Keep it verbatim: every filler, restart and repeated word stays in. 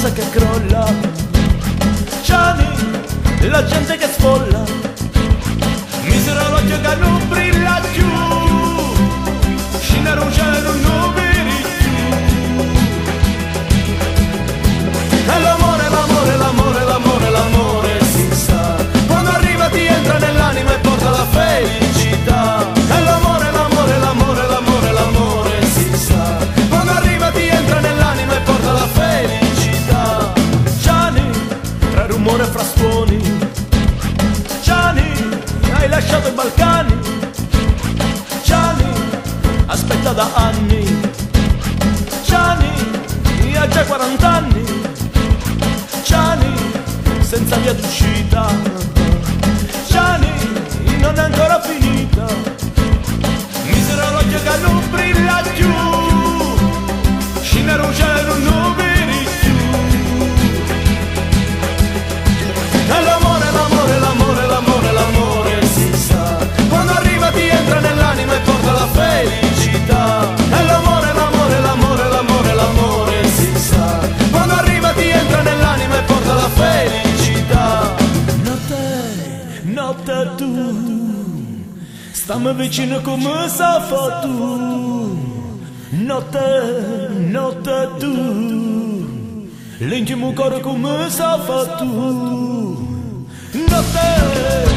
casa che crolla, Gianni, la gente che sfolla, misero l'occhio che non brilla più, scendere un cielo non vedi più. E l'amore, l'amore, l'amore, l'amore, l'amore si sa, quando arriva ti entra nell'anima e porta la felicità. E l'amore, l'amore, l'amore, l'amore, l'amore si sa, quando arriva ti entra nell'anima e porta la felicità. Gianni, tra rumore e frastuoni, Gianni, hai lasciato i Balcani, Gianni, aspetta da anni, Gianni, ha già quarant'anni, Gianni, senza via d'uscita, Gianni, non è ancora finita, misero l'occhio che non brilla più, scendere un cielo non vedi più. E l'amore, l'amore, l'amore, l'amore, l'amore si sa, quando arriva ti entra nell'anima e porta la felicità. E l'amore, l'amore, l'amore, l'amore, l'amore si sa, quando arriva ti entra nell'anima e porta la felicità. Notte, notte tu, stammi vicino come sa fa tu. Notte, notte tu, l'intimo cuore come sa fa tu. Notte